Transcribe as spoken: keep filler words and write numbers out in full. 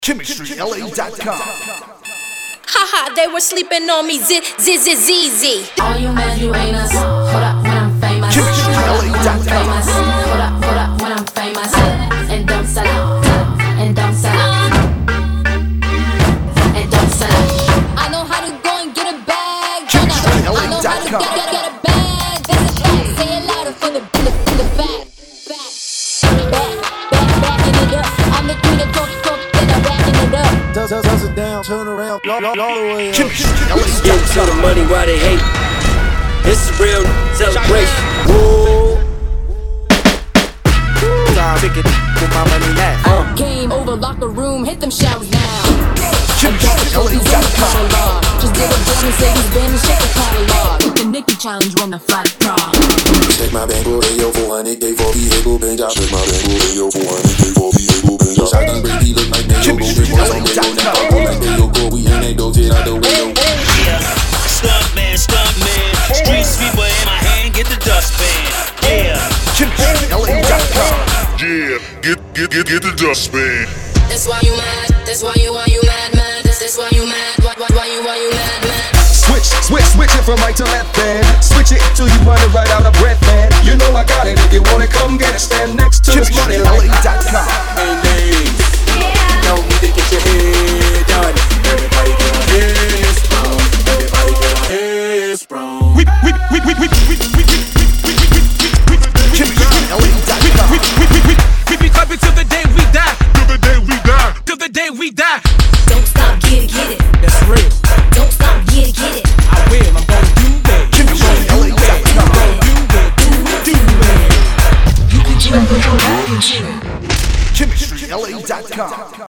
Chemistry L A dot com. Haha, they were sleeping on me, z z z z z. All you mad you ain't us. Hold up when I'm famous. Chemistry L A dot com. Hold up, hold up when I'm famous. And don't sell out. And don't sell out. And don't sell out. I know how to go and get a bag. Chemistry L I know A how dot to com. get, get, get a bag. That's a fact. Say it louder for the for the for the fact. Back, back, backing it up. I'm the queen of talk, talk, then I'm backing it up. Toss, toss, toss it down, turn around, all, all, all the way up. Chemistry L A Get dot to com. the money while they hate. It's a real celebration. Whoa. Time pick it, put my money at. Uh. Game over, locker room, hit them showers now. Chemistry L A dot com. Just did a jam and say he's been and shake the catalog. With the Nicki challenge, run the flat draw. Check my banco, hey yo, four hundred K for vehicle binge. I check my banco, hey yo, four hundred K for vehicle binge. Shotgun Brady look like Mayo, go big boys on Mayo. Now I go like Mayo, go, we in that dope, get out the window. Yeah, stunt man, stunt man. Street sweeper in my hand, get the dustpan. Yeah, Chemistry L A dot com. Yeah, get, get, get, get the dustpan. That's why you mad, that's why you, why you mad, mad. That's, that's why you mad, why, why, why you, why you mad, mad. Switch, switch, switch it from right to left, man. Switch it till you run it right out of breath, man. You know I got it. If you want it, come get it. Stand next to this money Chemistry L like A dot com. Hey,